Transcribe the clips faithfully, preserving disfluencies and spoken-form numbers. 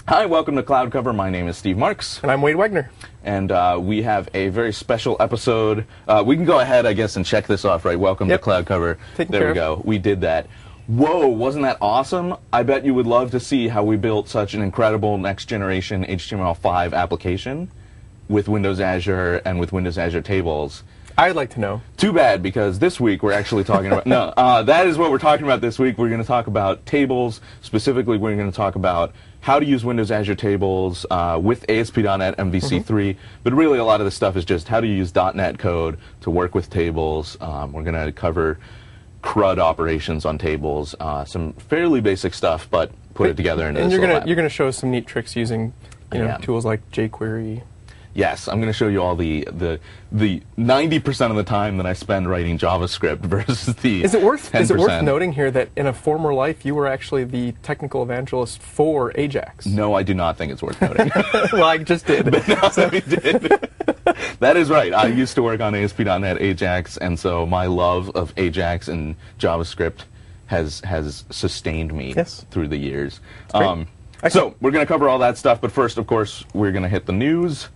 Hi, welcome to Cloud Cover. My name is Steve Marks. And I'm Wade Wegner. And uh, we have a very special episode. Uh, we can go ahead, I guess, and check this off, right? Welcome yep. to Cloud Cover. Taken there care we go. of. We did that. Whoa, wasn't that awesome? I bet you would love to see how we built such an incredible next-generation H T M L five application with Windows Azure and with Windows Azure Tables. I'd like to know. Too bad, because this week we're actually talking about... no, uh, that is what we're talking about this week. We're going to talk about tables. Specifically, we're going to talk about how to use Windows Azure Tables uh, with A S P dot net M V C three. Mm-hmm. But really, a lot of this stuff is just how to use .NET code to work with tables. Um, we're going to cover CRUD operations on tables, uh, some fairly basic stuff, but put but, it together into and this you're little gonna app. you're gonna show us some neat tricks using you know tools like jQuery. Yes, I'm going to show you all the the the ninety percent of the time that I spend writing JavaScript versus the Is it worth ten percent. Is it worth noting here that in a former life you were actually the technical evangelist for Ajax? No, I do not think it's worth noting. Well, I just did. But no, so. we did. That is right. I used to work on A S P dot net Ajax, and so my love of Ajax and JavaScript has has sustained me yes. through the years. Um, so we're going to cover all that stuff, but first, of course, we're going to hit the news.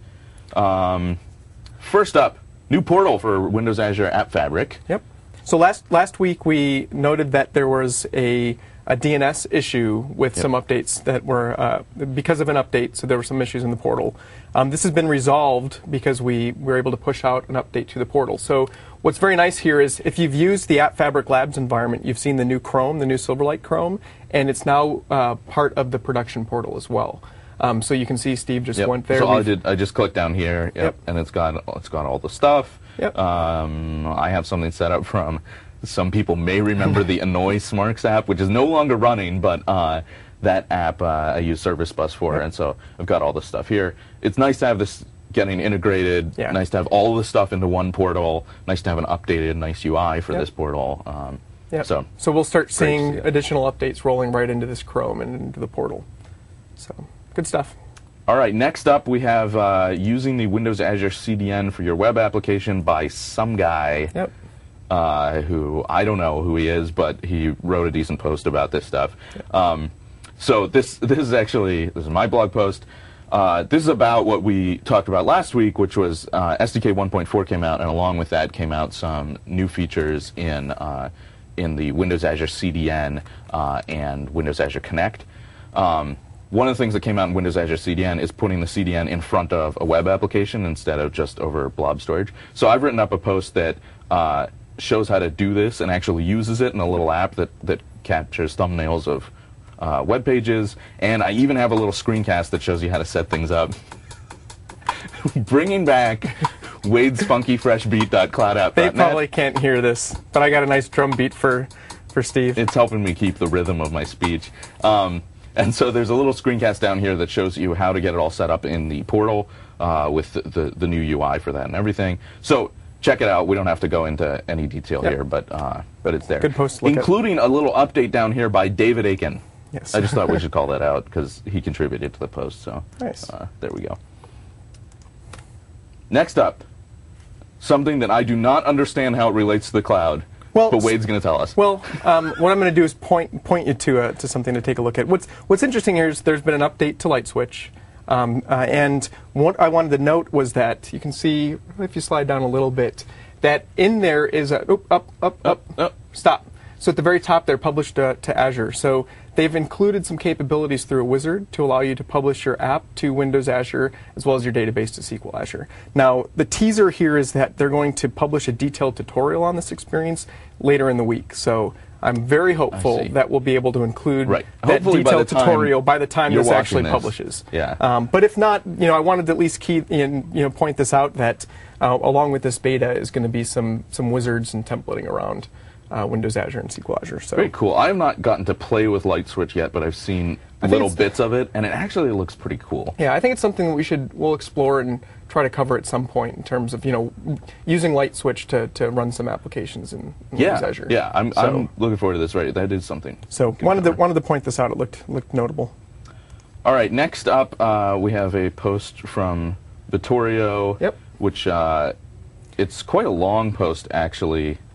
Um, first up, new portal for Windows Azure App Fabric. Yep. So last last week we noted that there was a, a D N S issue with yep. some updates that were uh, because of an update. So there were some issues in the portal. Um, this has been resolved because we were able to push out an update to the portal. So what's very nice here is if you've used the App Fabric Labs environment, you've seen the new Chrome, the new Silverlight Chrome, and it's now uh, part of the production portal as well. Um, so you can see Steve just yep. went there. So all I did, I just clicked down here, yep, yep. and it's got it's got all the stuff. Yep. Um, I have something set up from. Some people may remember the Annoy Smarks app, which is no longer running, but uh, that app uh, I use Service Bus for, yep. and so I've got all the stuff here. It's nice to have this getting integrated. Yeah. Nice to have all the stuff into one portal. Nice to have an updated, nice U I for yep. this portal. Um, yep. So, so we'll start seeing additional updates rolling right into this Chrome and into the portal. So. Good stuff. All right, next up we have uh, using the Windows Azure C D N for your web application by some guy yep. uh, who, I don't know who he is, but he wrote a decent post about this stuff. Yep. Um, so this this is actually, this is my blog post. Uh, this is about what we talked about last week, which was uh, S D K one point four came out, and along with that came out some new features in, uh, in the Windows Azure C D N uh, and Windows Azure Connect. Um, One of the things that came out in Windows Azure C D N is putting the C D N in front of a web application instead of just over blob storage. So I've written up a post that uh, shows how to do this and actually uses it in a little app that, that captures thumbnails of uh, web pages. And I even have a little screencast that shows you how to set things up. Bringing back Wade's funky fresh beat dot cloud app dot net. They probably can't hear this, but I got a nice drum beat for, for Steve. It's helping me keep the rhythm of my speech. Um, And so there's a little screencast down here that shows you how to get it all set up in the portal uh, with the, the, the new U I for that and everything. So check it out. We don't have to go into any detail yep. here, but uh, but it's there. Good post to look Including at. a little update down here by David Aiken. Yes. I just thought we should call that out because he contributed to the post. So nice. uh, there we go. Next up, something that I do not understand how it relates to the cloud. Well, but Wade's going to tell us. Well, um, what I'm going to do is point point you to uh, to something to take a look at. What's What's interesting here is there's been an update to LightSwitch, um, uh, and what I wanted to note was that you can see if you slide down a little bit that in there is a oop, up up up up up stop. So at the very top, they're published uh, to Azure. So they've included some capabilities through a wizard to allow you to publish your app to Windows Azure as well as your database to S Q L Azure. Now, the teaser here is that they're going to publish a detailed tutorial on this experience later in the week. So I'm very hopeful that we'll be able to include right. that Hopefully detailed by tutorial by the time this actually this. publishes. Yeah. Um, but if not, you know, I wanted to at least key in, you know, point this out that uh, along with this beta is going to be some some wizards and templating around Uh, Windows Azure and S Q L Azure. So very cool. I have not gotten to play with LightSwitch yet, but I've seen little bits of it, and it actually looks pretty cool. Yeah, I think it's something that we should we'll explore and try to cover at some point in terms of you know using LightSwitch to, to run some applications in, in yeah, Windows Azure. Yeah, I'm so, I'm looking forward to this. Right, that is something. So wanted to wanted to point this out. It looked looked notable. All right, next up uh, we have a post from Vittorio. Yep. Which uh, it's quite a long post actually.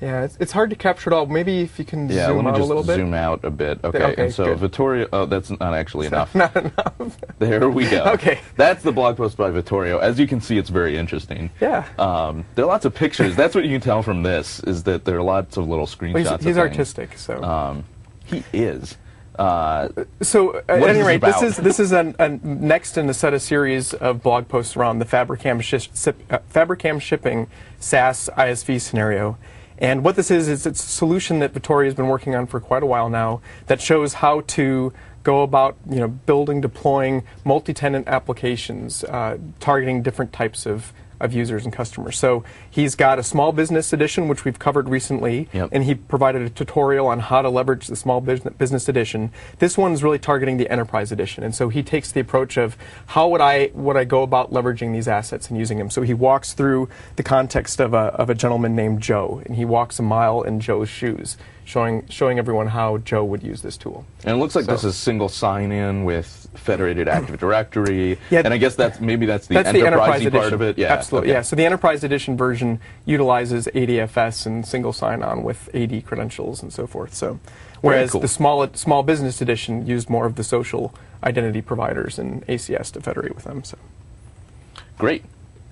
Yeah, it's, it's hard to capture it all. Maybe if you can Yeah, zoom let me out just a little bit. zoom out a bit. Okay, Okay, and so good. Vittorio, oh, that's not actually enough. Not enough. There we go. Okay. That's the blog post by Vittorio. As you can see, it's very interesting. Yeah. Um, there are lots of pictures. That's what you can tell from this, is that there are lots of little screenshots Well, he's of he's things. artistic, so. Um, he is. Uh, So, at What is any this rate, this about? is this is a, a next in a set of series of blog posts around the Fabricam, shi sip, uh, Fabricam shipping SaaS I S V scenario. And what this is, is it's a solution that Vittorio has been working on for quite a while now that shows how to go about, you know, building, deploying multi-tenant applications, uh, targeting different types of of users and customers. So he's got a small business edition, which we've covered recently, Yep. and he provided a tutorial on how to leverage the small business business edition. This one's really targeting the enterprise edition, and so he takes the approach of how would I would I go about leveraging these assets and using them. So he walks through the context of a of a gentleman named Joe, and he walks a mile in Joe's shoes, showing showing everyone how Joe would use this tool. and it looks like So- this is single sign-in with federated Active Directory. Yeah, and I guess that's maybe that's the That's the enterprise enterprisey edition part of it. Yeah, absolutely. okay. Yeah. So the enterprise edition version utilizes A D F S and single sign-on with A D credentials and so forth. So, whereas cool. the small small business edition used more of the social identity providers and A C S to federate with them. So, Great.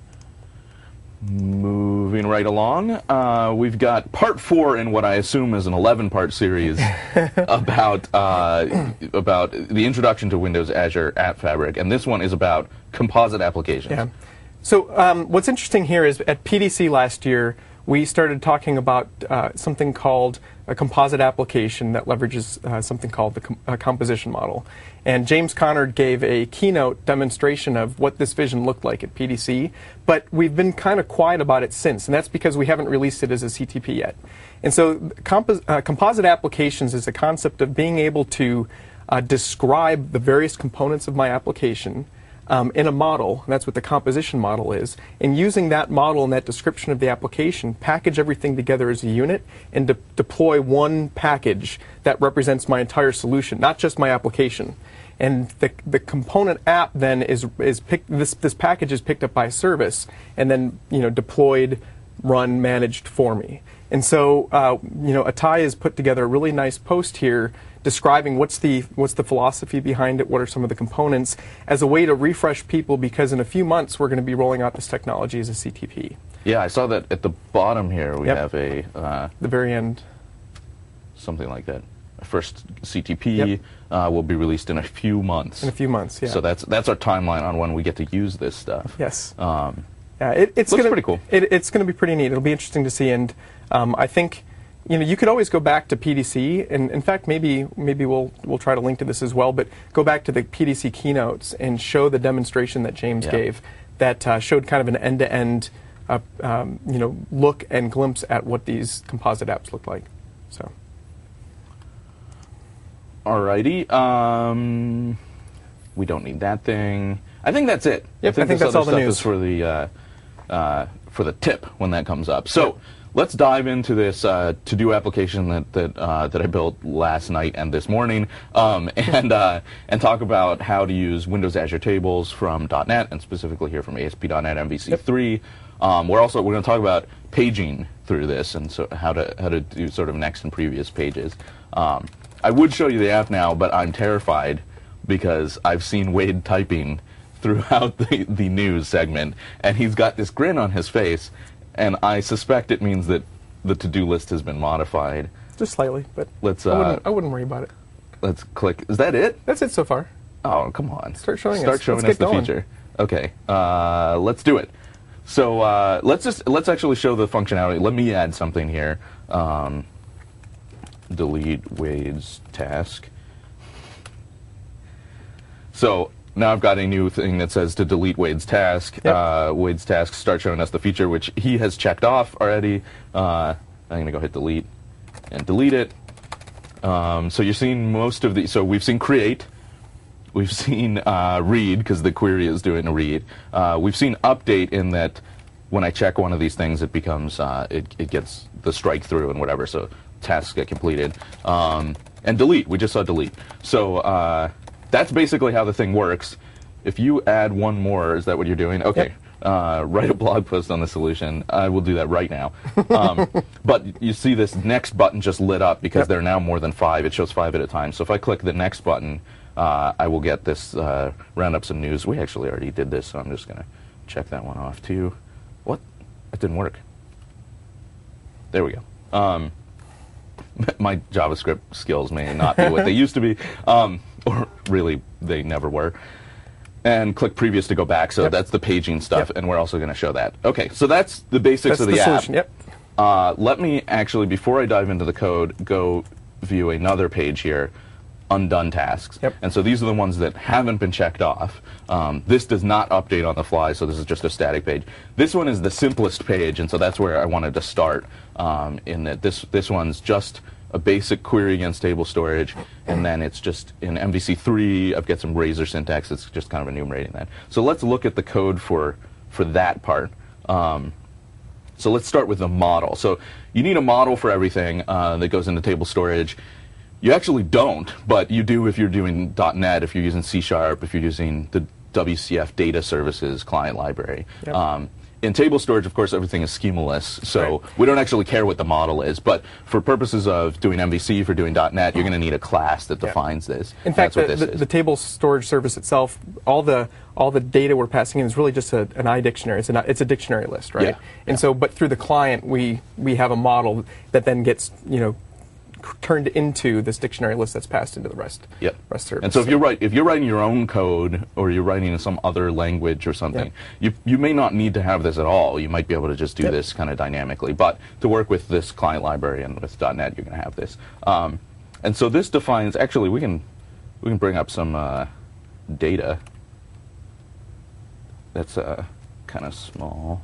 Moving right along, uh, we've got part four in what I assume is an eleven-part series about uh, about the introduction to Windows Azure App Fabric, and this one is about composite applications. yeah. So um, what's interesting here is at P D C last year we started talking about uh, something called a composite application that leverages uh, something called the com uh, composition model. And James Conard gave a keynote demonstration of what this vision looked like at P D C, but we've been kind of quiet about it since, and that's because we haven't released it as a C T P yet. And so compos uh, composite applications is a concept of being able to uh, describe the various components of my application Um, in a model, and that's what the composition model is, and using that model and that description of the application, package everything together as a unit, and de deploy one package that represents my entire solution, not just my application. And the, the component app then is is picked. This this package is picked up by a service, and then you know deployed, run, managed for me. And so uh, you know Atai has put together a really nice post here describing what's the what's the philosophy behind it, what are some of the components, as a way to refresh people, because in a few months we're going to be rolling out this technology as a C T P. Yeah, I saw that at the bottom here we Yep. have a uh, The very end. something like that. First C T P Yep. uh, will be released in a few months. In a few months, yeah. So that's that's our timeline on when we get to use this stuff. Yes. Um, Yeah, it, it's Looks gonna, pretty cool. It, it's going to be pretty neat. It'll be interesting to see, and um, I think, you know, you could always go back to P D C, and in fact, maybe maybe we'll we'll try to link to this as well. But go back to the P D C keynotes and show the demonstration that James Yeah. gave, that uh, showed kind of an end-to-end, uh, um, you know, look and glimpse at what these composite apps look like. So. Alrighty. Um, we don't need that thing. I think that's it. Yep, I think this that's other all the stuff news. is for the uh, uh, for the tip when that comes up. So let's dive into this uh, to-do application that that uh, that I built last night and this morning, um, and uh, and talk about how to use Windows Azure Tables from .dot net, and specifically here from A S P dot net M V C three. Um, we're also we're going to talk about paging through this, and so how to how to do sort of next and previous pages. Um, I would show you the app now, but I'm terrified because I've seen Wade typing throughout the, the news segment, and he's got this grin on his face, and I suspect it means that the to-do list has been modified. Just slightly, but Let's, I, uh, wouldn't, I wouldn't worry about it. Let's click. Is that it? That's it so far. Oh, come on. Start showing Start us. showing Let's us get the going. feature. Okay, uh, let's do it. So uh, let's just let's actually show the functionality. Let me add something here. Um, delete Wade's task. So now I've got a new thing that says to delete Wade's task. Yep. Uh, Wade's task start showing us the feature, which he has checked off already. Uh, I'm going to go hit delete and delete it. Um, so you're seeing most of the. So we've seen create. We've seen uh, read, because the query is doing a read. Uh, we've seen update, in that when I check one of these things, it becomes uh, it, it gets the strike through and whatever. So tasks get completed. Um, and delete. We just saw delete. So uh, that's basically how the thing works. If you add one more, is that what you're doing? Okay. Yep. uh, write a blog post on the solution, I will do that right now. Um, but you see this next button just lit up because yep. there are now more than five. It shows five at a time. So if I click the next button, uh, I will get this uh, roundup some news. We actually already did this, so I'm just going to check that one off too. What? That didn't work. There we go. Um, my JavaScript skills may not be what they used to be, um, or really they never were. And click previous to go back, so yep. that's the paging stuff, yep. and we're also going to show that. Okay, so that's the basics that's of the, the app. Solution, yep. Uh, let me actually, before I dive into the code, go view another page here, undone tasks. Yep. And so these are the ones that haven't been checked off. Um, this does not update on the fly, so this is just a static page. This one is the simplest page, and so that's where I wanted to start, um, in that this, this one's just a basic query against table storage, and then it's just in M V C three, I've got some Razor syntax, it's just kind of enumerating that. So let's look at the code for, for that part. Um, so let's start with the model. So you need a model for everything uh, that goes into table storage. You actually don't, but you do if you're doing .NET, if you're using C Sharp, if you're using the W C F data services client library. Yep. Um, in table storage, of course, everything is schemaless, so right. we don't actually care what the model is. But for purposes of doing M V C, for doing .NET, you're going to need a class that defines yeah. this. In fact, That's the, what the, this is. the table storage service itself, all the all the data we're passing in is really just a, an iDictionary. It's, an, it's a dictionary list, right? Yeah. And yeah. so, but through the client, we we have a model that then gets, you know, turned into this dictionary list that's passed into the REST, yep. REST service. And so if you're right, if you're writing your own code or you're writing in some other language or something, yep. you you may not need to have this at all. You might be able to just do yep. this kind of dynamically. But to work with this client library and with .NET, you're going to have this. Um, and so this defines. Actually, we can we can bring up some uh, data. That's uh, kind of small.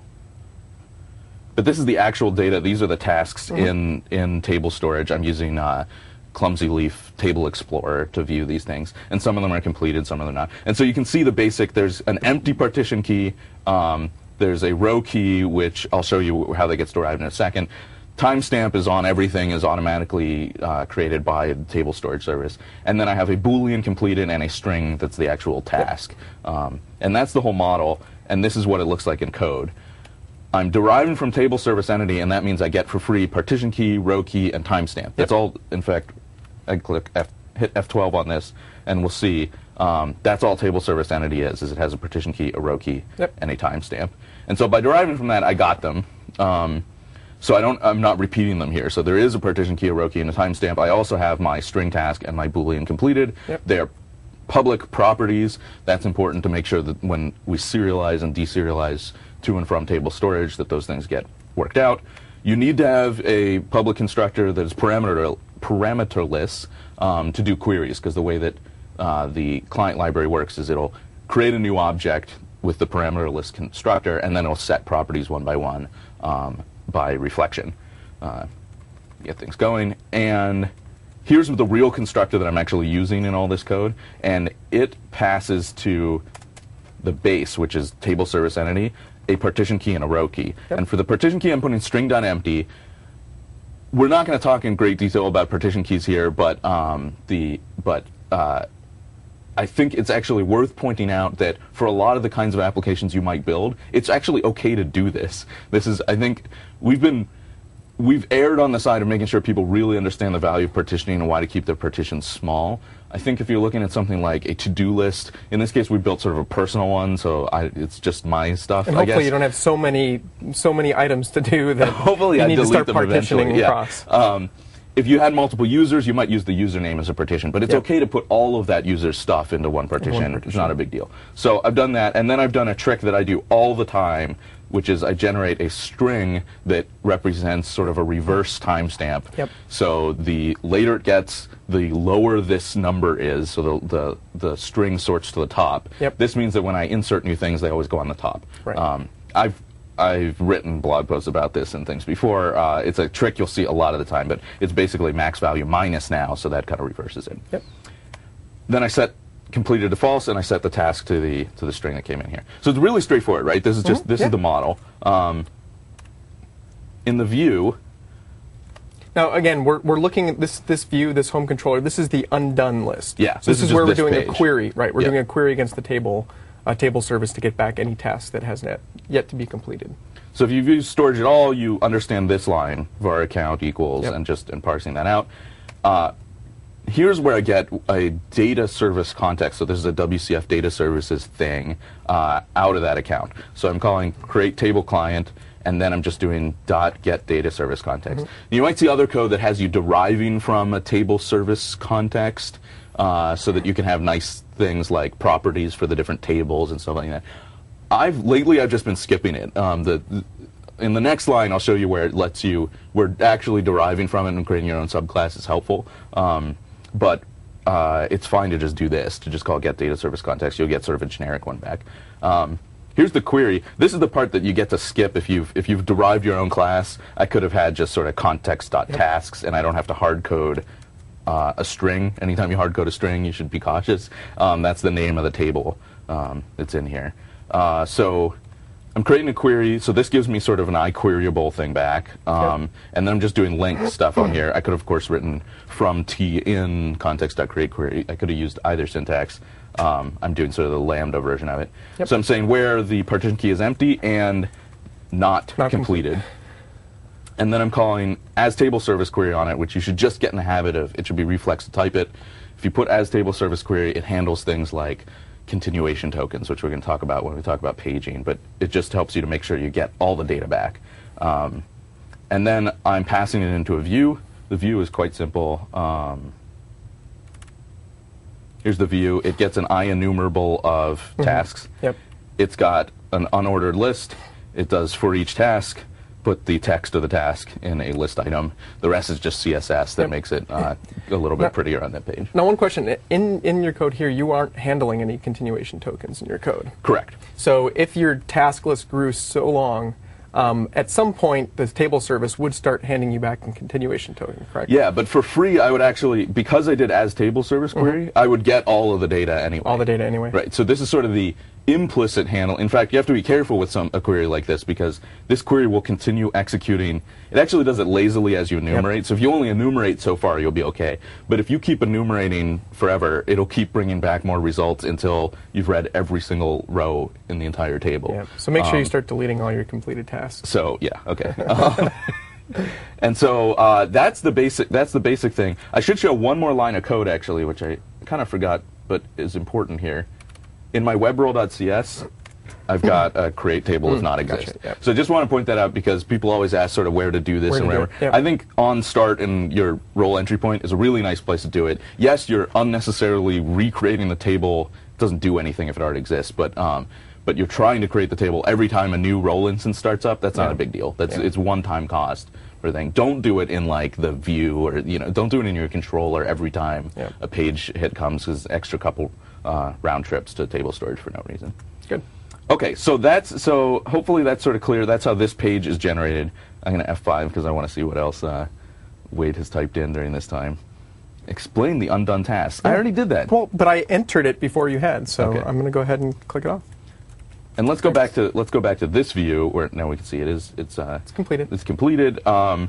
But this is the actual data. These are the tasks mm-hmm. in, in table storage. I'm using uh, Clumsy Leaf Table Explorer to view these things. And some of them are completed, some of them are not. And so you can see the basic. There's an empty partition key. Um, there's a row key, which I'll show you how they get stored in a second. Timestamp is on everything, is automatically uh, created by the table storage service. And then I have a Boolean completed and a string that's the actual task. Um, and that's the whole model. And this is what it looks like in code. I'm deriving from table service entity, and that means I get for free partition key, row key, and timestamp. That's yep. all. In fact, I click F, hit F twelve on this, and we'll see. Um, that's all table service entity is. Is it has a partition key, a row key, yep. and a timestamp. And so by deriving from that, I got them. Um, so I don't. I'm not repeating them here. So there is a partition key, a row key, and a timestamp. I also have my string task and my Boolean completed. Yep. They're public properties. That's important to make sure that when we serialize and deserialize to and from table storage, that those things get worked out. You need to have a public constructor that is parameter parameterless um, to do queries, because the way that uh, the client library works is it'll create a new object with the parameterless constructor, and then it'll set properties one by one um, by reflection. Uh, get things going. And here's the real constructor that I'm actually using in all this code, and it passes to the base, which is table service entity, a partition key and a row key. Yep. And for the partition key, I'm putting string.empty. We're not going to talk in great detail about partition keys here, but um, the but uh, I think it's actually worth pointing out that for a lot of the kinds of applications you might build, it's actually okay to do this. This is, I think, we've been we've erred on the side of making sure people really understand the value of partitioning and why to keep their partitions small. I think if you're looking at something like a to-do list, in this case we built sort of a personal one, so I, it's just my stuff. And I hopefully guess. you don't have so many so many items to do that hopefully you I need to delete start them partitioning eventually. across. Yeah. Um, if you had multiple users, you might use the username as a partition, but it's yep. okay to put all of that user's stuff into one partition. One partition. It's not a big deal. So I've done that, and then I've done a trick that I do all the time, which is I generate a string that represents sort of a reverse timestamp. Yep. So the later it gets, the lower this number is, so the, the, the string sorts to the top. Yep. This means that when I insert new things, they always go on the top. Right. Um, I've I've written blog posts about this and things before. Uh, it's a trick you'll see a lot of the time, but it's basically max value minus now, so that kind of reverses it. Yep. Then I set completed to false, and I set the task to the to the string that came in here. So it's really straightforward, right? This is just mm-hmm. this yeah. is the model. Um, in the view. Now again, we're we're looking at this this view, this home controller. This is the undone list. Yeah. So this, this is where we're this doing page. a query, right? We're yeah. doing a query against the table. uh, table service to get back any task that has not yet to be completed. So if you've used storage at all, you understand this line, var account equals, Yep. and just and parsing that out. Uh, here's where I get a data service context. So this is a W C F data services thing uh, out of that account. So I'm calling create table client, and then I'm just doing dot get data service context. Mm-hmm. You might see other code that has you deriving from a table service context, uh, so that you can have nice things like properties for the different tables and stuff like that. I've lately I've just been skipping it. Um, the, the in the next line I'll show you where it lets you where actually deriving from it and creating your own subclass is helpful. Um, but uh, it's fine to just do this, to just call get data service context. You'll get sort of a generic one back. Um, here's the query. This is the part that you get to skip if you've if you've derived your own class. I could have had just sort of context.tasks, and I don't have to hard code uh, a string. Anytime you hard code a string, you should be cautious. Um, that's the name of the table um, that's in here. Uh, so I'm creating a query, so this gives me sort of an iQueryable thing back, um, yep. and then I'm just doing link stuff on here. I could have, of course, written from t in context.createQuery. I could have used either syntax. Um, I'm doing sort of the Lambda version of it. Yep. So I'm saying where the partition key is empty and not, not completed. Complete. And then I'm calling as table service query on it, which you should just get in the habit of. It should be reflex to type it. If you put as table service query, it handles things like continuation tokens, which we're going to talk about when we talk about paging, but it just helps you to make sure you get all the data back. Um, and then I'm passing it into a view. The view is quite simple. Um, here's the view. It gets an IEnumerable of mm-hmm. tasks. Yep. It's got an unordered list. It does for each task, put the text of the task in a list item. The rest is just C S S that yep. makes it uh, a little bit now, prettier on that page. Now, one question. In, in your code here, you aren't handling any continuation tokens in your code. Correct. So if your task list grew so long, um, at some point, the table service would start handing you back a continuation token, correct? Yeah, but for free, I would actually, because I did as table service query, mm-hmm. I would get all of the data anyway. All the data anyway. Right. So this is sort of the implicit handle. In fact, you have to be careful with some a query like this, because this query will continue executing. It actually does it lazily as you enumerate. Yep. So if you only enumerate so far, you'll be okay. But if you keep enumerating forever, it'll keep bringing back more results until you've read every single row in the entire table. Yep. So make sure um, you start deleting all your completed tasks. So yeah, okay. um, and so uh, that's the basic. That's the basic thing. I should show one more line of code actually, which I kind of forgot, but is important here. In my webrole.cs, I've got a create table if not exist. Gotcha, yep. So I just want to point that out because people always ask sort of where to do this where and wherever. Yep. I think on start and your role entry point is a really nice place to do it. Yes, you're unnecessarily recreating the table. It doesn't do anything if it already exists, but um, but you're trying to create the table every time a new role instance starts up. That's not yeah. a big deal. That's yeah. it's one-time cost for thing. Don't do it in like the view or you know don't do it in your controller every time yeah. a page hit comes because extra couple. Uh, round trips to table storage for no reason. Good. Okay, so that's so hopefully that's sort of clear. That's how this page is generated. I'm going to F five because I want to see what else uh, Wade has typed in during this time. Explain the undone tasks. I already did that. Well, but I entered it before you had, so okay. I'm going to go ahead and click it off. And let's go back to let's go back to this view where now we can see it is it's uh, it's completed. It's completed. Um,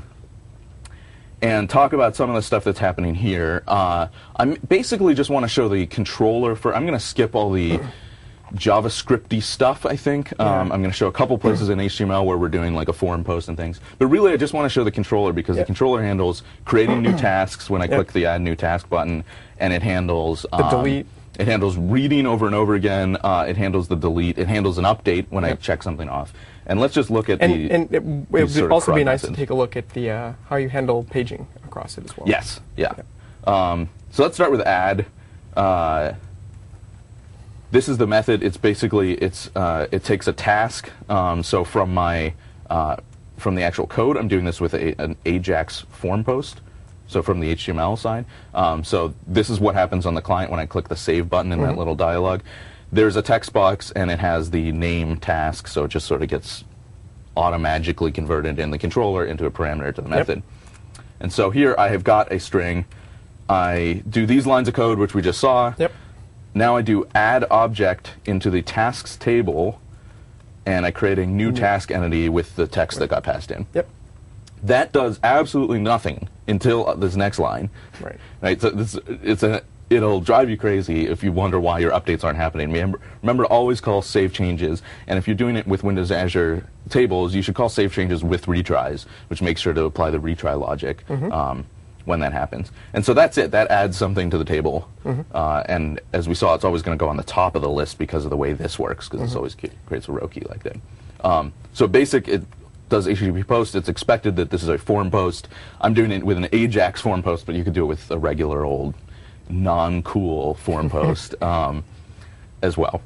and talk about some of the stuff that's happening here. Uh, I basically just want to show the controller for. I'm going to skip all the JavaScripty stuff. I think um, yeah. I'm going to show a couple places in H T M L where we're doing like a forum post and things. But really, I just want to show the controller because yep. the controller handles creating new tasks when I yep. click the Add New Task button, and it handles the um, delete. It handles reading over and over again. Uh, it handles the delete. It handles an update when yep. I check something off. And let's just look at and, the. And it, it would also be nice methods. to take a look at the uh, how you handle paging across it as well. Yes. Yeah. yeah. Um, so let's start with add. Uh, this is the method. It's basically it's uh, it takes a task. Um, so from my uh, from the actual code, I'm doing this with a, an Ajax form post. So from the H T M L side. Um, so this is what happens on the client when I click the save button in mm-hmm. that little dialog. There's a text box, and it has the name task, so it just sort of gets automatically converted in the controller into a parameter to the method. Yep. And so here I have got a string. I do these lines of code, which we just saw. Yep. Now I do add object into the tasks table, and I create a new mm-hmm. task entity with the text right. that got passed in. Yep. That does absolutely nothing until this next line. Right. Right. So this, it's a it'll drive you crazy if you wonder why your updates aren't happening. Remember, remember to always call save changes, and if you're doing it with Windows Azure tables, you should call save changes with retries, which makes sure to apply the retry logic mm-hmm. um, when that happens. And so that's it. That adds something to the table, mm-hmm. uh, and as we saw, it's always going to go on the top of the list because of the way this works, because mm-hmm. it always creates a row key like that. Um, so basic, it does H T T P post. It's expected that this is a form post. I'm doing it with an AJAX form post, but you could do it with a regular old non-cool form post um, as well.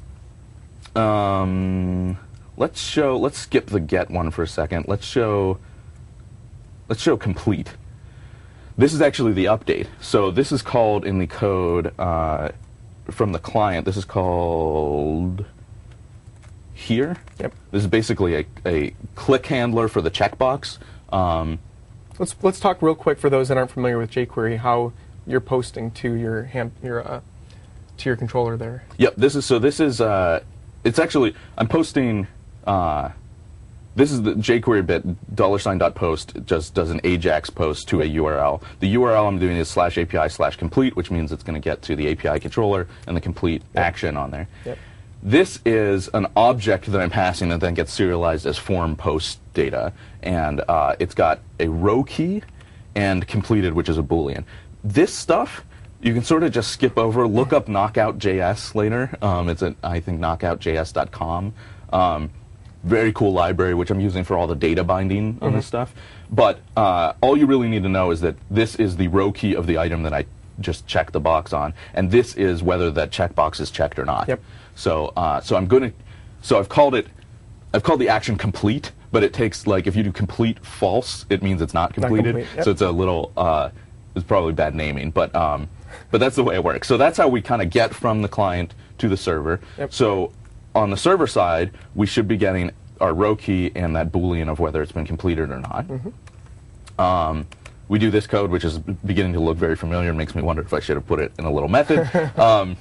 Um, let's show. Let's skip the get one for a second. Let's show. Let's show complete. This is actually the update. So this is called in the code uh, from the client. This is called here. Yep. This is basically a, a click handler for the checkbox. Um, let's let's talk real quick for those that aren't familiar with jQuery how you're posting to your hand your uh, to your controller there. Yep. This is so. This is. Uh, it's actually. I'm posting. Uh, this is the jQuery bit. Dollar sign dot post just does an AJAX post to a U R L. The U R L I'm doing is slash API slash complete, which means it's going to get to the A P I controller and the complete yep. action on there. Yep. This is an object that I'm passing that then gets serialized as form post data, and uh, it's got a row key and completed, which is a Boolean. This stuff you can sort of just skip over. Look up Knockout dot J S later. Um, it's at I think knockout J S dot com. Um, very cool library, which I'm using for all the data binding on mm-hmm. this stuff. But uh, all you really need to know is that this is the row key of the item that I just checked the box on, and this is whether that checkbox is checked or not. Yep. So, uh, so I'm going to, so I've called it, I've called the action complete, but it takes, like, if you do complete false, it means it's not completed. Not complete, yep. So it's a little, uh, it's probably bad naming, but, um, but that's the way it works. So that's how we kind of get from the client to the server. Yep. So on the server side, we should be getting our row key and that Boolean of whether it's been completed or not. Mm-hmm. um, we do this code, which is beginning to look very familiar, and makes me wonder if I should have put it in a little method. um,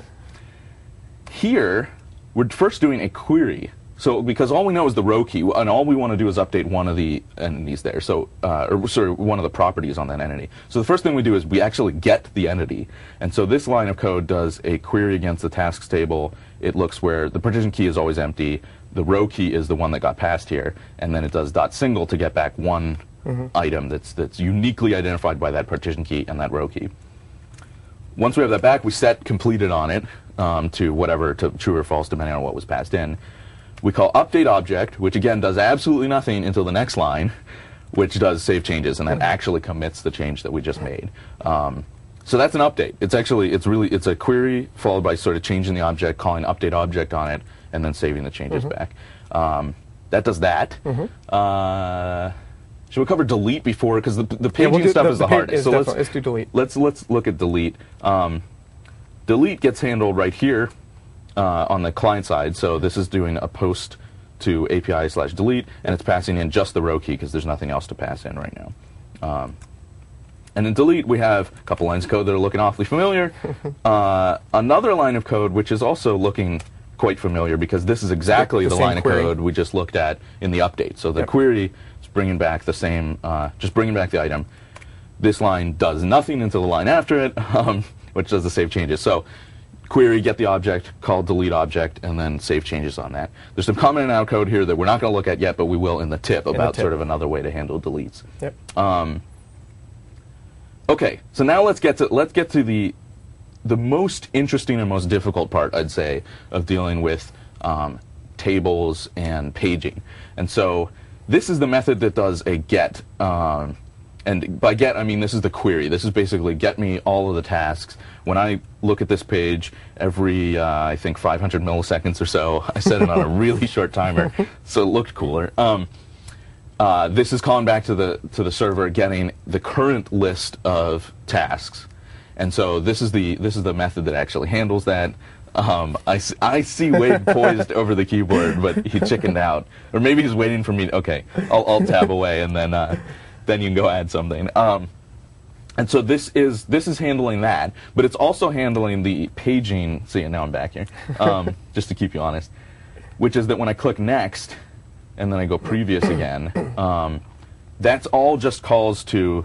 Here, we're first doing a query. So, because all we know is the row key, and all we want to do is update one of the entities there. So, uh, or sorry, one of the properties on that entity. So the first thing we do is we actually get the entity. And so this line of code does a query against the tasks table. It looks where the partition key is always empty. The row key is the one that got passed here. And then it does dot single to get back one mm-hmm. item that's, that's uniquely identified by that partition key and that row key. Once we have that back, we set completed on it. Um, to whatever, to true or false, depending on what was passed in. We call update object, which again does absolutely nothing until the next line, which does save changes, and that mm-hmm. actually commits the change that we just made. Um, so that's an update. It's actually, it's really, it's a query followed by sort of changing the object, calling update object on it, and then saving the changes mm-hmm. back. Um, that does that. Mm-hmm. uh, should we cover delete before? Because the, the paging yeah, we'll do, stuff the, is the, the hardest. Is so let's, let's do delete. Let's let's look at delete. Um, Delete gets handled right here uh, on the client side. So this is doing a post to A P I slash delete, and it's passing in just the row key because there's nothing else to pass in right now. Um, and in delete, we have a couple lines of code that are looking awfully familiar. uh, another line of code which is also looking quite familiar because this is exactly the, the, the line query. of code we just looked at in the update. So the yep. query is bringing back the same, uh, just bringing back the item. This line does nothing until the line after it. Um, which does the save changes. So query, get the object, call delete object, and then save changes on that. There's some comment and out code here that we're not going to look at yet, but we will in the tip in about the tip. Sort of another way to handle deletes. Yep. Um, okay, so now let's get to let's get to the the most interesting and most difficult part, I'd say, of dealing with um, tables and paging. And so this is the method that does a get. Um, And by get, I mean this is the query. This is basically get me all of the tasks. When I look at this page, every, uh, I think, five hundred milliseconds or so, I set it on a really short timer, so it looked cooler. Um, uh, this is calling back to the to the server, getting the current list of tasks. And so this is the this is the method that actually handles that. Um, I, I see Wade poised over the keyboard, but he chickened out. Or maybe he's waiting for me to, okay, I'll, I'll tab away and then... Uh, then you can go add something. Um, and so this is this is handling that, but it's also handling the paging. See, now I'm back here, um, just to keep you honest, which is that when I click next, and then I go previous again, um, that's all just calls to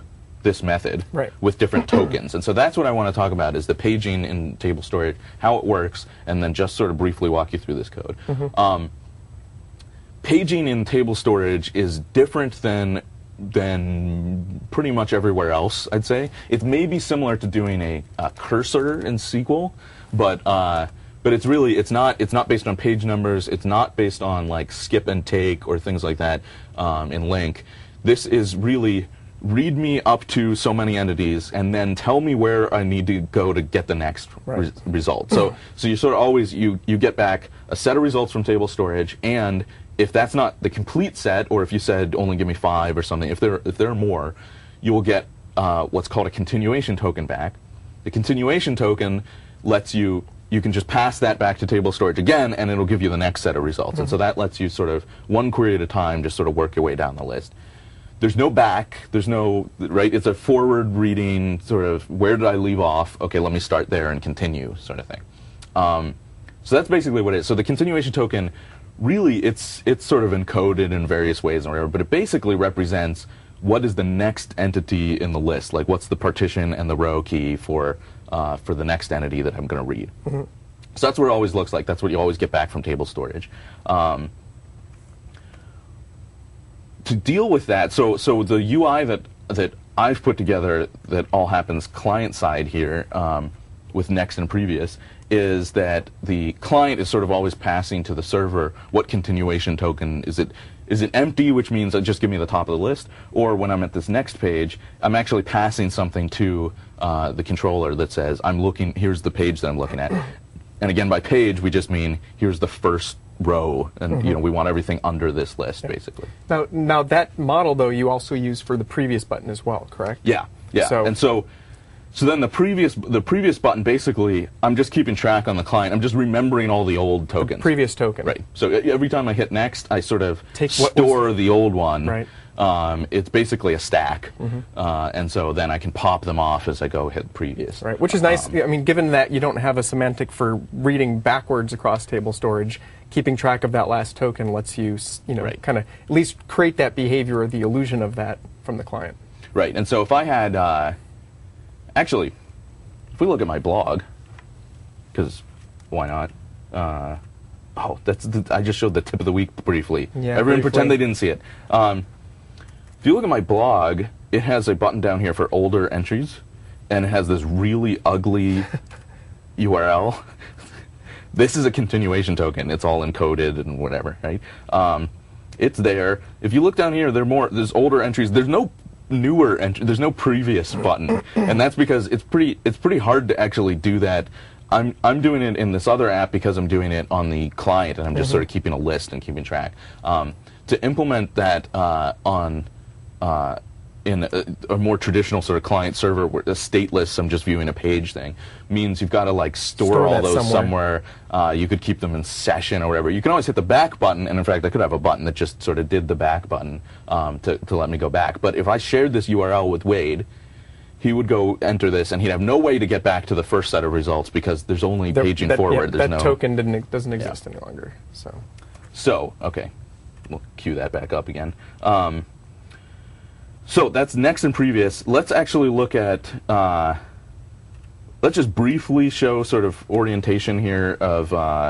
this method right. with different tokens. And so that's what I want to talk about, is the paging in table storage, how it works, and then just sort of briefly walk you through this code. Mm-hmm. um, paging in table storage is different than than pretty much everywhere else, I'd say. It may be similar to doing a, a cursor in S Q L, but uh, but it's really it's not it's not based on page numbers. It's not based on like skip and take or things like that um, in LINQ. This is really read me up to so many entities and then tell me where I need to go to get the next right. re result. So so you sort of always you you get back a set of results from table storage, and if that's not the complete set, or if you said only give me five or something, if there if there are more, you will get uh, what's called a continuation token back. The continuation token lets you you can just pass that back to table storage again, and it'll give you the next set of results. Mm-hmm. And so that lets you sort of one query at a time just sort of work your way down the list. There's no back. There's no right. It's a forward reading sort of where did I leave off? Okay, let me start there and continue sort of thing. Um, so that's basically what it is. So the continuation token. Really, it's it's sort of encoded in various ways or whatever, but it basically represents what is the next entity in the list, like what's the partition and the row key for uh, for the next entity that I'm going to read. Mm-hmm. So that's what it always looks like. That's what you always get back from table storage. Um, to deal with that, so so the U I that that I've put together that all happens client side here um, with next and previous, is that the client is sort of always passing to the server what continuation token is it is it empty, which means uh, just give me the top of the list, or when I'm at this next page, I'm actually passing something to uh, the controller that says I'm looking, here's the page that I'm looking at. And again, by page we just mean here's the first row, and mm-hmm. you know we want everything under this list, yeah. basically. Now, now that model though you also use for the previous button as well, correct? Yeah, yeah. So, and so. So then the previous the previous button, basically, I'm just keeping track on the client. I'm just remembering all the old tokens. The previous token. Right. So every time I hit next, I sort of Take store the old one. Right. Um, it's basically a stack. Mm-hmm. uh, and so then I can pop them off as I go hit previous. Right, which is nice. Um, I mean, given that you don't have a semantic for reading backwards across table storage, keeping track of that last token lets you, you know, right. kind of at least create that behavior or the illusion of that from the client. Right. And so if I had, uh, actually, if we look at my blog, because why not? Uh, oh, that's the, I just showed the tip of the week briefly. Yeah, Everyone briefly. pretend they didn't see it. Um, if you look at my blog, it has a button down here for older entries, and it has this really ugly U R L. This is a continuation token. It's all encoded and whatever, right? Um, it's there. If you look down here, there are more. There's older entries. There's no newer entry. There's no previous button, and that's because it's pretty it's pretty hard to actually do that. I'm I'm doing it in this other app because I'm doing it on the client, and I'm just mm-hmm. sort of keeping a list and keeping track. Um, to implement that uh, on uh, in a, a more traditional sort of client server, where a stateless, I'm just viewing a page thing, means you've got to like store, Store all those somewhere. somewhere. Uh, you could keep them in session or whatever. You can always hit the back button, and in fact, I could have a button that just sort of did the back button um, to, to let me go back. But if I shared this U R L with Wade, he would go enter this, and he'd have no way to get back to the first set of results because there's only There- paging that, forward. Yeah, there's that no token didn't, doesn't exist yeah. any longer. So, so okay, we'll cue that back up again. Um, so that's next and previous. Let's actually look at. Uh, let's just briefly show sort of orientation here of. Uh,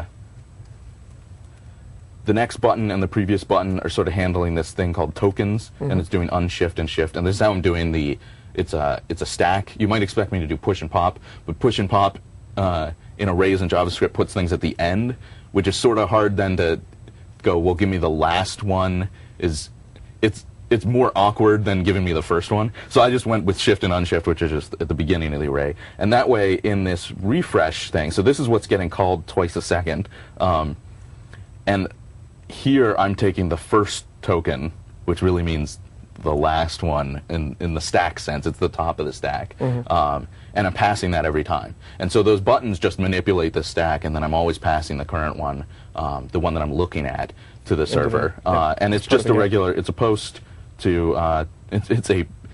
The next button and the previous button are sort of handling this thing called tokens, mm-hmm. and it's doing unshift and shift. And this is how I'm doing the. It's a it's a stack. You might expect me to do push and pop, but push and pop uh, in arrays in JavaScript puts things at the end, which is sort of hard then to go. Well, give me the last one. Is it's it's more awkward than giving me the first one. So I just went with shift and unshift, which is just at the beginning of the array. And that way, in this refresh thing, so this is what's getting called twice a second, um, and here I'm taking the first token, which really means the last one in, in the stack sense. It's the top of the stack. Mm-hmm. um, and I'm passing that every time. And so those buttons just manipulate the stack, and then I'm always passing the current one, um, the one that I'm looking at, to the server. The, yeah, uh, and it's just a regular, it's a post to, uh, it's, it's a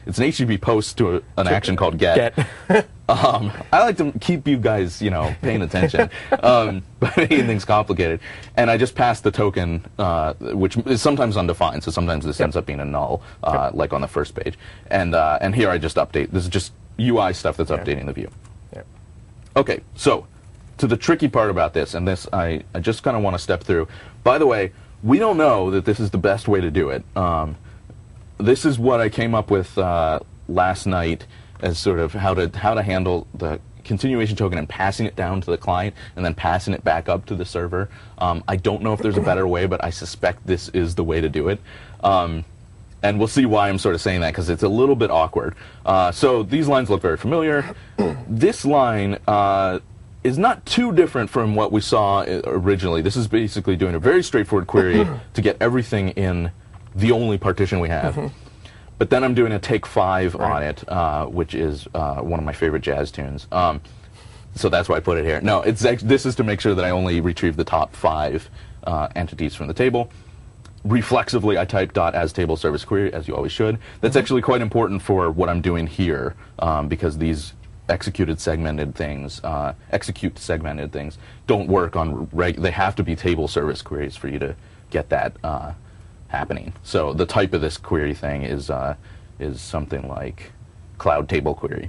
it's an H T T P post to a, an action called get. Get. um, I like to keep you guys, you know, paying attention um, by making things complicated. And I just passed the token, uh, which is sometimes undefined, so sometimes this yep. ends up being a null, uh, yep. like on the first page. And uh, and here I just update. This is just U I stuff that's updating yep. the view. Yep. Okay, so to the tricky part about this, and this I, I just kind of want to step through. By the way, we don't know that this is the best way to do it. Um, this is what I came up with uh, last night as sort of how to how to handle the continuation token and passing it down to the client and then passing it back up to the server. Um, I don't know if there's a better way, but I suspect this is the way to do it. Um, and we'll see why I'm sort of saying that, because it's a little bit awkward. Uh, so these lines look very familiar. This line uh, is not too different from what we saw originally. This is basically doing a very straightforward query to get everything in the only partition we have. Mm-hmm. But then I'm doing a take five right. on it, uh, which is uh, one of my favorite jazz tunes. Um, so that's why I put it here. No, it's this is to make sure that I only retrieve the top five uh, entities from the table. Reflexively, I type dot as table service query, as you always should. That's mm-hmm. actually quite important for what I'm doing here, um, because these executed segmented things, uh, execute segmented things, don't work on reg. They have to be table service queries for you to get that uh, happening. So the type of this query thing is uh, is something like cloud table query.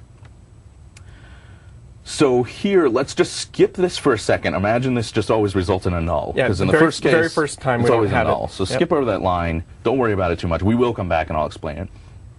So here, let's just skip this for a second. Imagine this just always results in a null. Yeah, because in the very, first case, very first time it's we always a have null. it. So yep. skip over that line. Don't worry about it too much. We will come back and I'll explain it.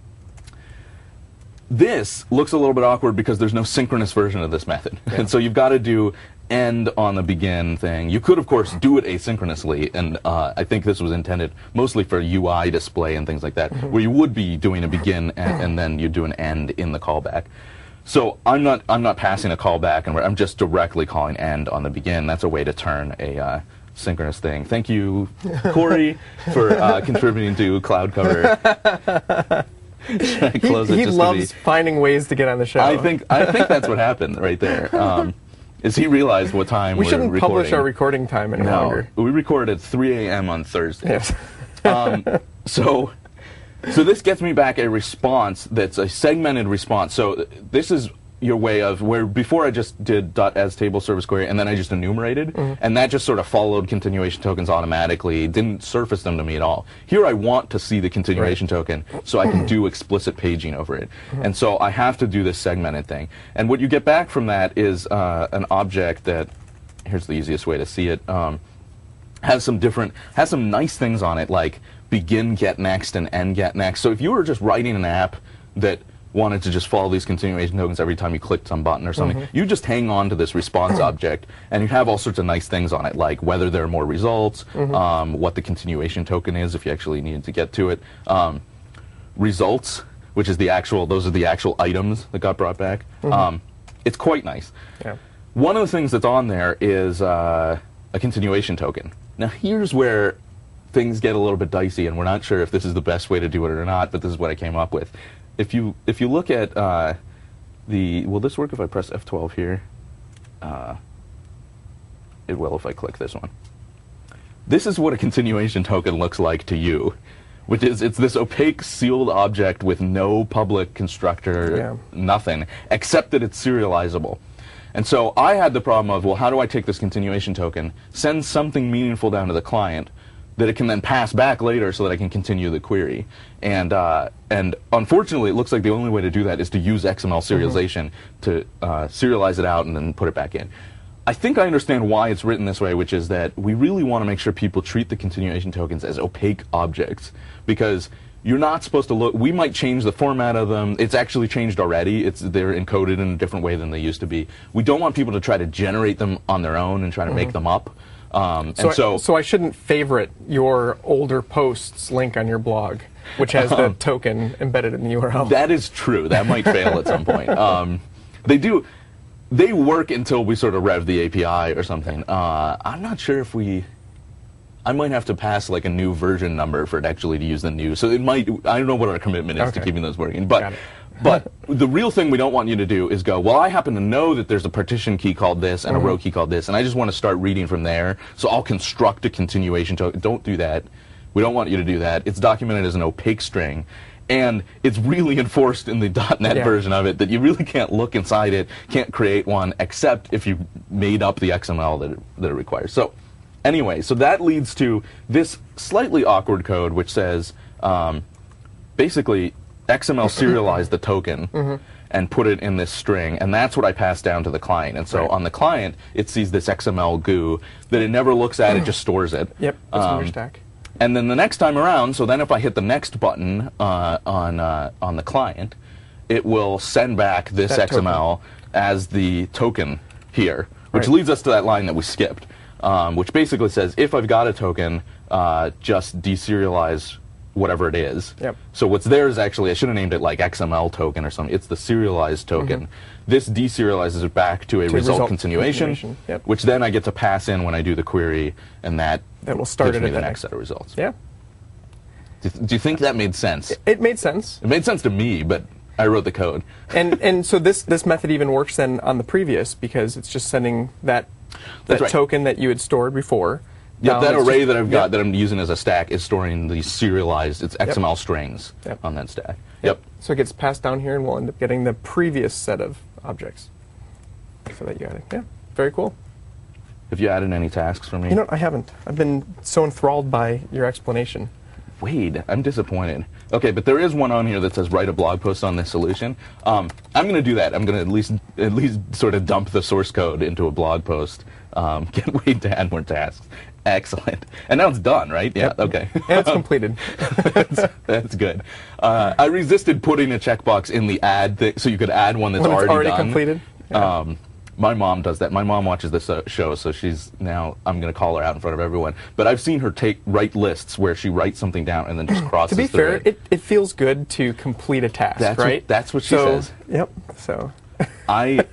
This looks a little bit awkward because there's no synchronous version of this method. Yeah. And so you've got to do end on the begin thing. You could, of course, do it asynchronously, and uh, I think this was intended mostly for U I display and things like that, mm-hmm. where you would be doing a begin and, and then you do an end in the callback. So I'm not I'm not passing a callback, and I'm just directly calling end on the begin. That's a way to turn a uh, synchronous thing. Thank you, Corey, for uh, contributing to Cloud Cover. Should I close he it he just loves to be... finding ways to get on the show. I think I think that's what happened right there. Um, is he realized what time we we're shouldn't recording. publish our recording time any no, longer. We record at three A M on Thursday. Yes. um, so, so this gets me back a response that's a segmented response. So this is your way of where before I just did dot as table service query and then I just enumerated, mm-hmm. and that just sort of followed continuation tokens automatically, didn't surface them to me at all. Here I want to see the continuation right. token so I can do explicit paging over it. Mm-hmm. And so I have to do this segmented thing. And what you get back from that is uh, an object that, here's the easiest way to see it, um, has some different, has some nice things on it like begin get next and end get next. So if you were just writing an app that wanted to just follow these continuation tokens every time you clicked some button or something, mm-hmm. you just hang on to this response object, and you have all sorts of nice things on it, like whether there are more results, mm-hmm. um, what the continuation token is if you actually needed to get to it, um, results, which is the actual, those are the actual items that got brought back. Mm-hmm. Um, it's quite nice. Yeah. One of the things that's on there is uh, a continuation token. Now here's where things get a little bit dicey, and we're not sure if this is the best way to do it or not, but this is what I came up with. If you if you look at uh, the, will this work if I press F twelve here? Uh, it will if I click this one. This is what a continuation token looks like to you, which is it's this opaque sealed object with no public constructor, yeah. nothing, except that it's serializable. And so I had the problem of, well, how do I take this continuation token, send something meaningful down to the client, that it can then pass back later so that I can continue the query. And uh, and unfortunately, it looks like the only way to do that is to use X M L serialization mm-hmm. to uh, serialize it out and then put it back in. I think I understand why it's written this way, which is that we really want to make sure people treat the continuation tokens as opaque objects, because you're not supposed to look, we might change the format of them. It's actually changed already. It's they're encoded in a different way than they used to be. We don't want people to try to generate them on their own and try to mm-hmm. make them up. Um, so, and so, I, so I shouldn't favorite your older posts link on your blog, which has the token embedded in the U R L. That is true. That might fail at some point. Um, they do. They work until we sort of rev the A P I or something. Uh, I'm not sure if we. I might have to pass like a new version number for it actually to use the new. So it might. I don't know what our commitment is okay. to keeping those working, but. But the real thing we don't want you to do is go, well, I happen to know that there's a partition key called this and mm-hmm. a row key called this, and I just want to start reading from there, so I'll construct a continuation token. Don't do that. We don't want you to do that. It's documented as an opaque string, And it's really enforced in the .NET Yeah. version of it that you really can't look inside it, can't create one, except if you made up the X M L that it, that it requires. So anyway, so that leads to this slightly awkward code which says, um, basically, X M L serialized the token mm-hmm. and put it in this string, and that's what I pass down to the client. And so right. on the client, it sees this X M L goo that it never looks at, it just stores it. Yep, that's um, in your stack. And then the next time around, so then if I hit the next button uh, on uh, on the client, it will send back this That X M L token. as the token here, which Right. leads us to that line that we skipped, um, which basically says if I've got a token, uh, just deserialize whatever it is. Yep. So what's there is actually, I should have named it like X M L token or something. It's the serialized token. Mm-hmm. This deserializes it back to a To result, result continuation, continuation. Yep. which then I get to pass in when I do the query, and that, That will start gives it me at the the next next. set of results. Yeah, Do you, do you think that made sense? It, it made sense. made sense to me, but I wrote the code. and and so this this method even works then on the previous because it's just sending that That's that right. token that you had stored before. Yeah, down. that It's array just- that I've got yep. that I'm using as a stack is storing the serialized, it's X M L strings Yep. on that stack. Yep. So it gets passed down here, and we'll end up getting the previous set of objects. So that you got it. Yeah, very cool. Have you added any tasks for me? You know, what? I haven't. I've been so enthralled by your explanation. Wade, I'm disappointed. Okay, but there is one on here that says write a blog post on this solution. Um, I'm going to do that. I'm going to at least at least sort of dump the source code into a blog post. Um, get Wade to add more tasks. Excellent. And now it's done, right? Yeah. Yep. Okay. And it's completed. that's, that's good. Uh, I resisted putting a checkbox in the add thing, so you could add one that's When it's already, already done. completed? Yeah. Um, my mom does that. My mom watches this uh, show, so she's now, I'm going to call her out in front of everyone. But I've seen her take write lists where she writes something down and then just crosses To be through fair, it. it, it feels good to complete a task, That's right? what, that's what she so, says. Yep. So. I.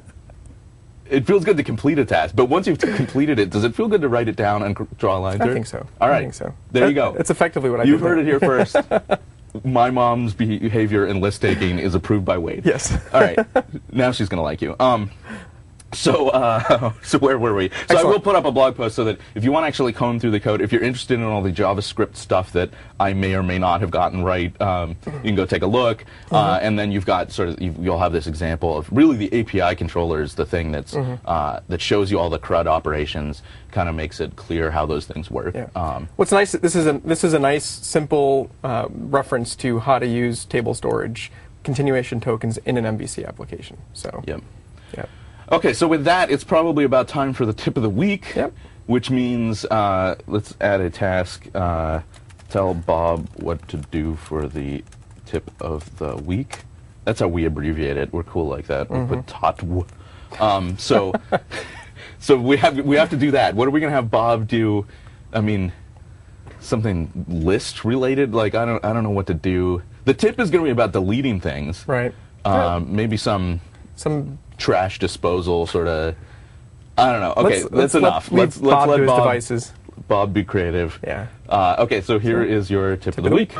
It feels good to complete a task, but once you've completed it, does it feel good to write it down and cr- draw a line through I it? think so. All right. I think so. There That- you go. That's effectively what I You've did heard there. it here first. My mom's behavior in list taking is approved by Wade. Yes. All right. Now she's going to like you. Um, so, uh, so where were we? So Excellent. I will put up a blog post so that if you want to actually comb through the code, if you're interested in all the JavaScript stuff that I may or may not have gotten right, um, you can go take a look. Mm-hmm. Uh, and then you've got sort of you've, you'll have this example of really the A P I controller is the thing that's Mm-hmm. uh, that shows you all the CRUD operations, kind of makes it clear how those things work. Yeah. Um, What's nice, this is a this is a nice simple uh, reference to how to use table storage continuation tokens in an M V C application. So. yep. Yep. Okay, so with that, it's probably about time for the tip of the week, Yep. which means uh, let's add a task. Uh, tell Bob what to do for the tip of the week. That's how we abbreviate it. We're cool like that. We put tot. W. Um, so, so we have we have to do that. What are we gonna have Bob do? I mean, something list related. Like I don't I don't know what to do. The tip is gonna be about deleting things. Right. Um, maybe some. Some. trash disposal sort of. I don't know. Okay, Let's- that's let's let- enough. leave let's let's Bob let do his Bob, devices. Bob be creative. Yeah. Uh, okay, so here is your tip, of the of the week.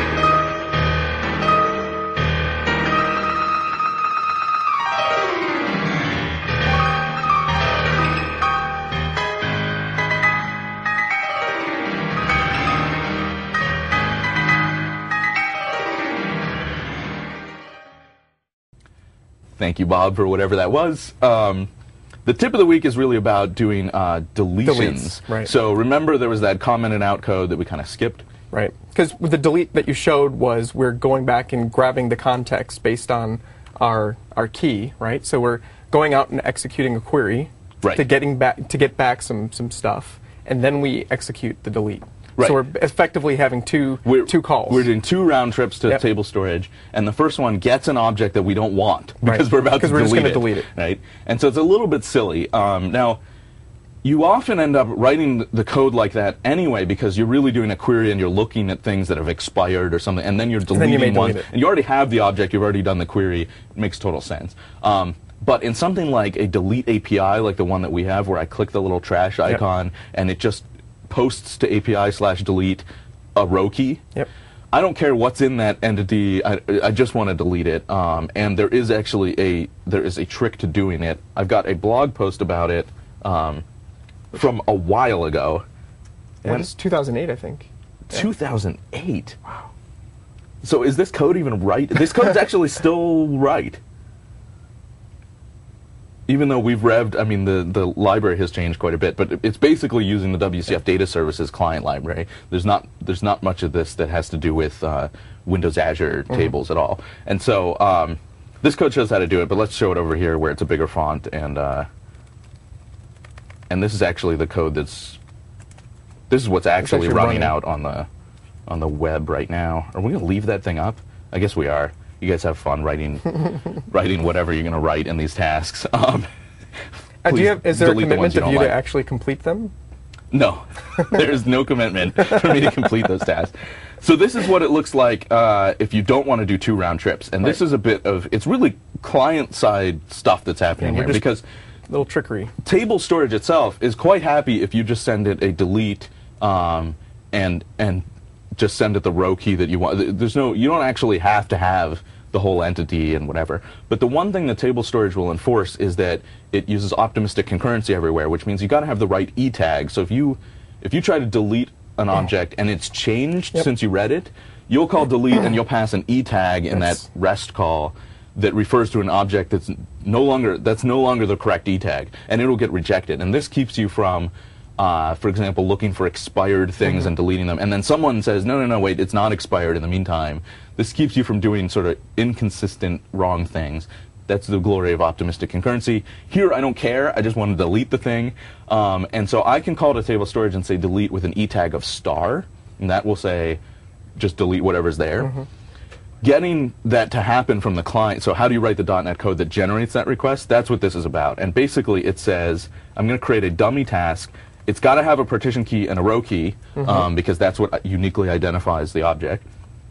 Thank you, Bob, for whatever that was. Um, the tip of the week is really about doing uh, deletions. Deletes, right. So remember there was that comment and out code that we kind of skipped. Right. Because the delete that you showed was we're going back and grabbing the context based on our our key, right? So we're going out and executing a query Right. to getting back to get back some some stuff, and then we execute the delete. Right. So we're effectively having two We're, two calls. We're doing two round trips to Yep. table storage, and the first one gets an object that we don't want Right. because we're about to Because we're just delete, gonna it, delete it. Right? And so it's a little bit silly. Um, now, you often end up writing the code like that anyway because you're really doing a query and you're looking at things that have expired or something, and then you're then deleting you may ones, delete it. and you already have the object, you've already done the query. It makes total sense. Um, but in something like a delete A P I, like the one that we have, where I click the little trash icon and it just posts to A P I slash delete a row key. Yep. I don't care what's in that entity. I, I just want to delete it. Um, and there is actually a there is a trick to doing it. I've got a blog post about it um, from a while ago. Yeah, it's two thousand eight, I think. two thousand eight. Wow. So is this code even right? This code's actually still right. Even though we've revved, I mean, the, the library has changed quite a bit, but it's basically using the W C F Data Services client library. There's not there's not much of this that has to do with uh, Windows Azure mm-hmm. tables at all. And so um, this code shows how to do it, but let's show it over here where it's a bigger font. And uh, and this is actually the code that's this is what's actually, actually running, running out on the on the web right now. Are we going to leave that thing up? I guess we are. You guys have fun writing, writing whatever you're going to write in these tasks. Um, uh, do you have, is there a commitment of you like. to actually complete them? No, there is no commitment for me to complete those tasks. So this is what it looks like uh, if you don't want to do two round trips. And right. this is a bit of, it's really client-side stuff that's happening yeah, here. Because little trickery. Table storage itself is quite happy if you just send it a delete um, and and just send it the row key that you want. There's no, you don't actually have to have the whole entity and whatever. But the one thing that table storage will enforce is that it uses optimistic concurrency everywhere, which means you got to have the right E tag. So if you if you try to delete an object and it's changed yep. since you read it, you'll call delete and you'll pass an E tag in that's that REST call that refers to an object that's no longer that's no longer the correct E tag, and it'll get rejected. And this keeps you from Uh, for example, looking for expired things mm-hmm. and deleting them, and then someone says, no, no, no, wait, it's not expired in the meantime. This keeps you from doing sort of inconsistent, wrong things. That's the glory of optimistic concurrency. Here, I don't care. I just want to delete the thing. Um, and so I can call to table storage and say delete with an E tag of star, and that will say just delete whatever's there. Mm-hmm. Getting that to happen from the client, so how do you write the dot net code that generates that request? That's what this is about. And basically, it says, I'm going to create a dummy task. It's got to have a partition key and a row key, mm-hmm. um, because that's what uniquely identifies the object.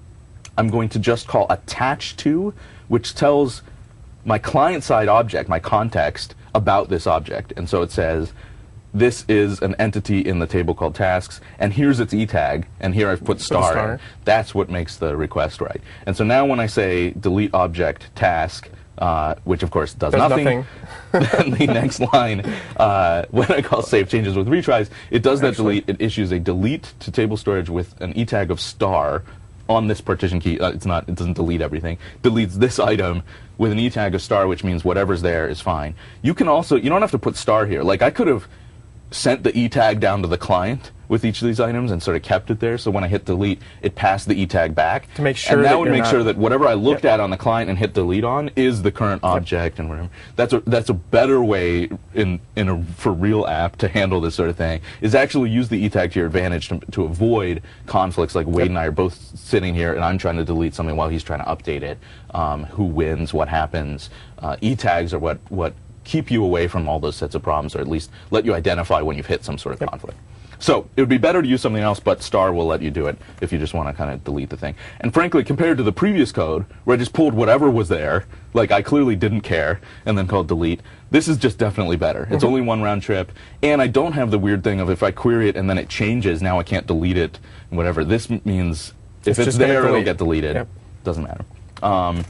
I'm going to just call attach to, which tells my client-side object, my context, about this object. And so it says, this is an entity in the table called tasks, and here's its E tag, and here I've put star, star. in. That's what makes the request right. And so now when I say delete object task, Uh, which of course does There's nothing. Then the next line, uh, when I call save changes with retries, it does that Actually. delete. It issues a delete to table storage with an E tag of star on this partition key. Uh, it's not. It doesn't delete everything. Deletes this item with an E tag of star, which means whatever's there is fine. You can also. You don't have to put star here. Like I could have sent the E tag down to the client with each of these items and sort of kept it there, so when I hit delete, it passed the E tag back. To make sure and that, that would you're make not sure that whatever I looked yep. at on the client and hit delete on is the current yep. object and whatever. That's a that's a better way in in a for real app to handle this sort of thing. Is actually use the E tag to your advantage to, to avoid conflicts like Wade yep. and I are both sitting here and I'm trying to delete something while he's trying to update it. Um, who wins? What happens? Uh, E tags are what what. keep you away from all those sets of problems, or at least let you identify when you've hit some sort of yep. conflict. So it would be better to use something else, but star will let you do it if you just want to kind of delete the thing. And frankly, compared to the previous code, where I just pulled whatever was there, like I clearly didn't care, and then called delete, this is just definitely better. Mm-hmm. It's only one round trip, and I don't have the weird thing of if I query it and then it changes, now I can't delete it, and whatever. This means if it's, it's there, it'll get deleted. Yep. Doesn't matter. Um,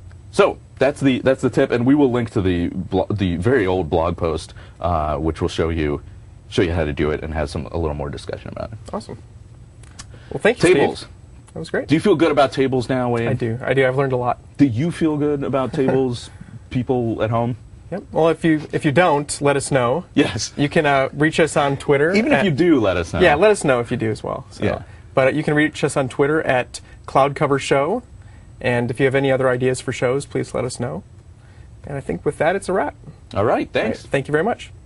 so that's the that's the tip, and we will link to the blo the very old blog post, uh, which will show you show you how to do it and has some a little more discussion about it. Awesome. Well, thank you, Tables. Steve. That was great. Do you feel good about tables now, Wade? I do. I do. I've learned a lot. Do you feel good about tables, people at home? Yep. Well, if you if you don't, let us know. Yes. You can uh, reach us on Twitter. Even if you do, let us know. Yeah, let us know if you do as well. So. Yeah. But uh, you can reach us on Twitter at Cloud Cover Show. And if you have any other ideas for shows, please let us know. And I think with that, it's a wrap. All right, thanks. All right, thank you very much.